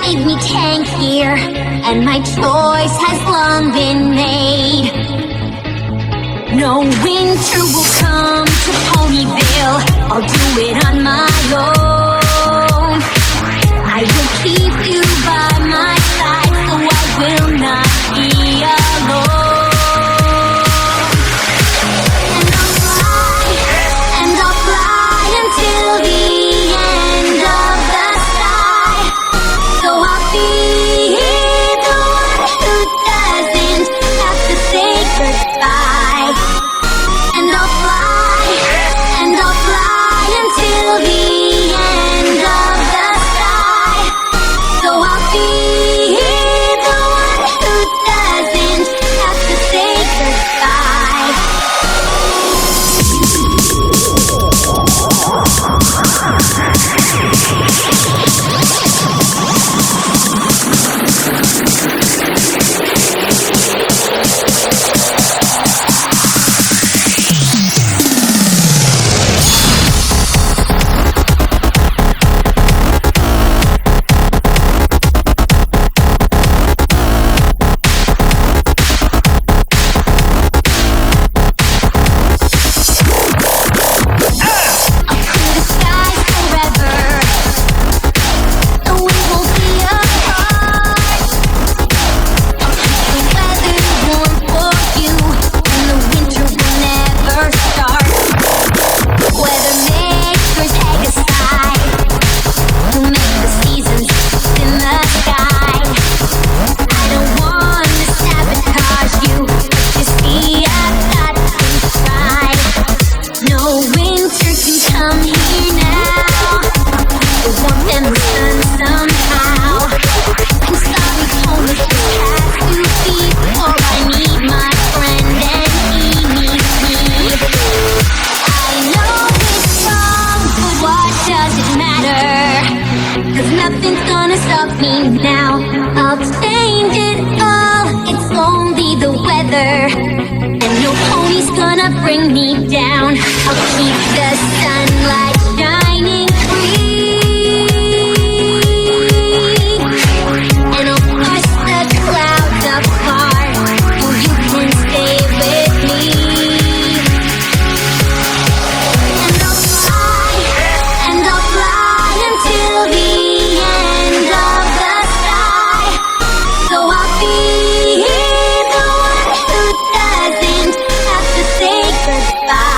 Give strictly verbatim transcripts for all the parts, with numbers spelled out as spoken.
made me tankier, and my choice has long been made. No winter will come to Ponyville, I'll do it on my own. I will keep you by my side, so I will not be alone. And I'll fly, and I'll fly until the end of the sky. So I'll be the one who doesn't have to say goodbye. And I'll fly, and I'll fly until the end of the sky. So I'll be the one who doesn't have to say goodbye. Nothing's gonna stop me now. I'll change it all. It's only the weather, and no pony's gonna bring me down. I'll keep the sunlight shining free, and I'll push the clouds apart so you can stay with me. And I'll fly, and I'll fly until the end of the sky. So I'll be the one who doesn't have to say goodbye.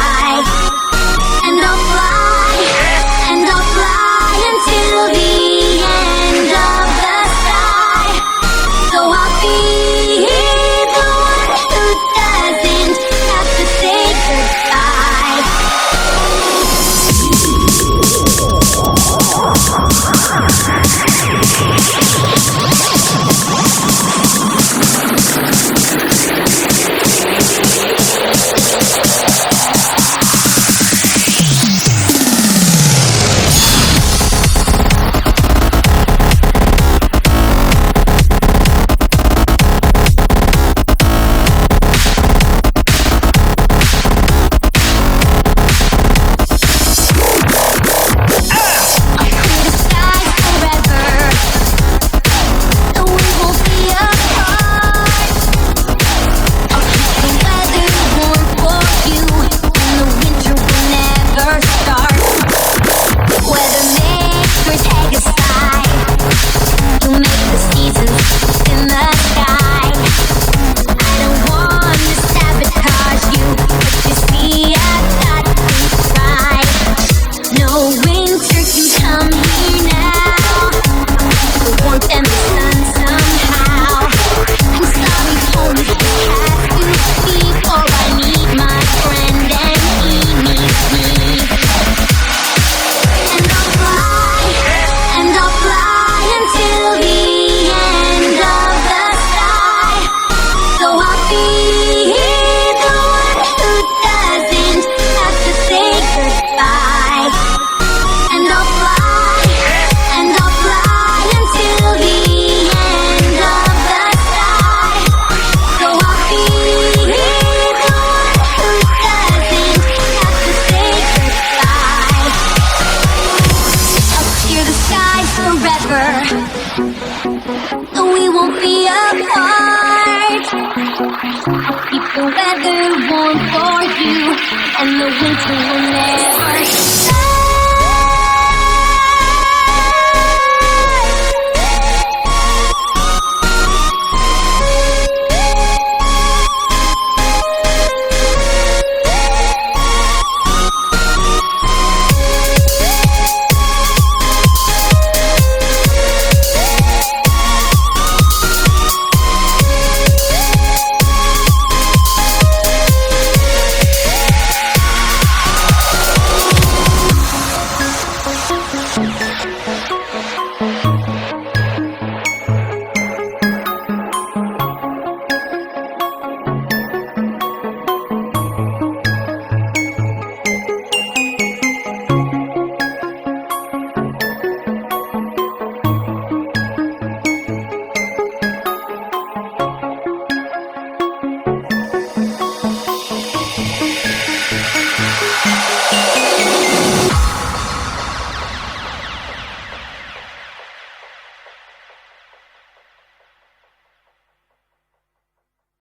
we won't be apart. I'll keep the weather warm for you, and the winter will never start.